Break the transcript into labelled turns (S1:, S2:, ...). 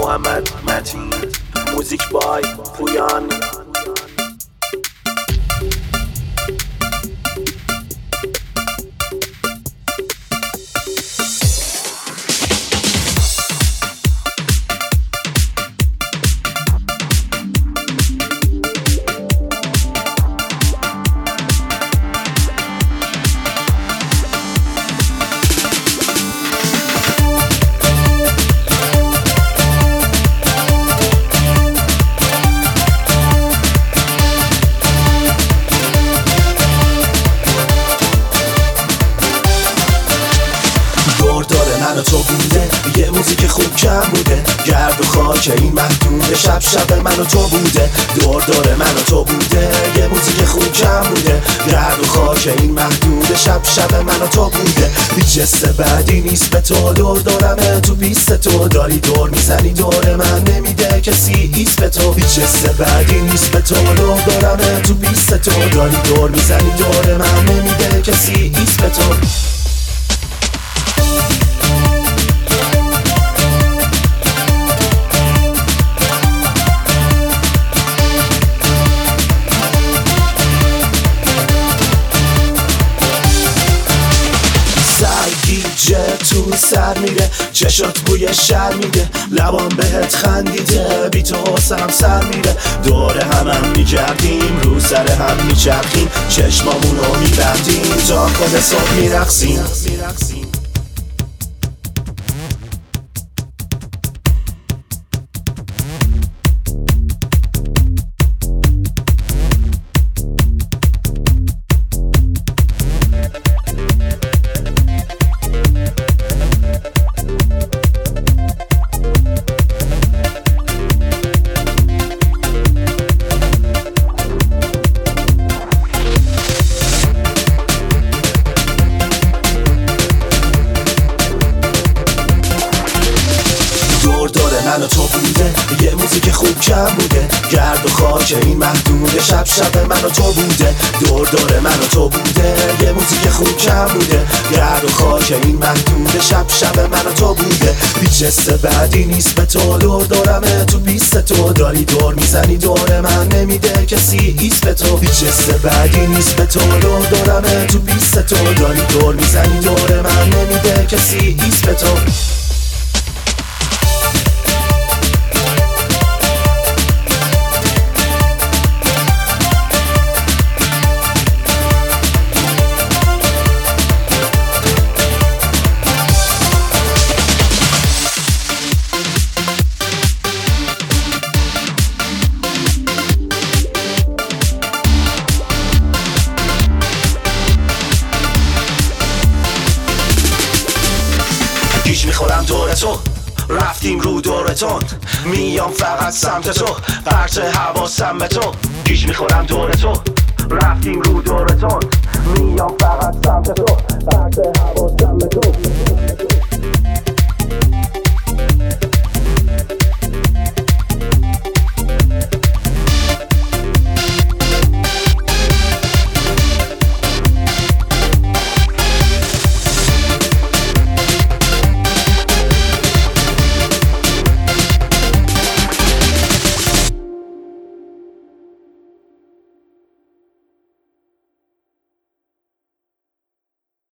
S1: محمد متین، موزیک بای پویان.
S2: من و تو بوده یه موزیک خوب کم بوده، گرد و خاک این محدود شب شب من و تو بوده، دور دور من و تو بوده یه موزیک خوب کم بوده، گرد و خاک این محدود شب شب من و تو بوده. هیچ حس بعدی نیست به تو، دور دورمه تو پیست تو، داری دور میزنی دور من نمیده کسی ایست به تو. هیچ حس بعدی نیست به تو، دور دورمه تو پیست تو، داری دور میزنی دور من نمیده کسی ایست به تو. تو سر میره، چشات بوی شر میده، لبان بهت خندیده، بی تو حسنم سر میره. دور هم میگردیم، رو سر هم میچرخیم، چشمامونو میبندیم، تا خود صبح میرقصیم. من و تو بوده یه موزیک خوب کم بوده، گرد و خاک این محدود شب شب من و تو بوده، دور دور من و تو بوده یه موزیک خوب کم بوده، گرد و خاک این محدود شب شب من و تو بوده. هیچ حس بعدی نیست به تو، دور دورمه تو پیست تو، داری دور میزنی دور من نمیده کسی ایست به تو. هیچ حس بعدی نیست به تو، دور دورمه تو پیست تو، داری دور میزنی دور من نمیده کسی ایست به تو. گیج میخورم دور تو، رفتیم رو دورتون، میام فقط سمت تو، پرت حواسم به تو. گیج میخورم دور تو، رفتیم رو دورتون، میام فقط سمت تو، پرت حواسم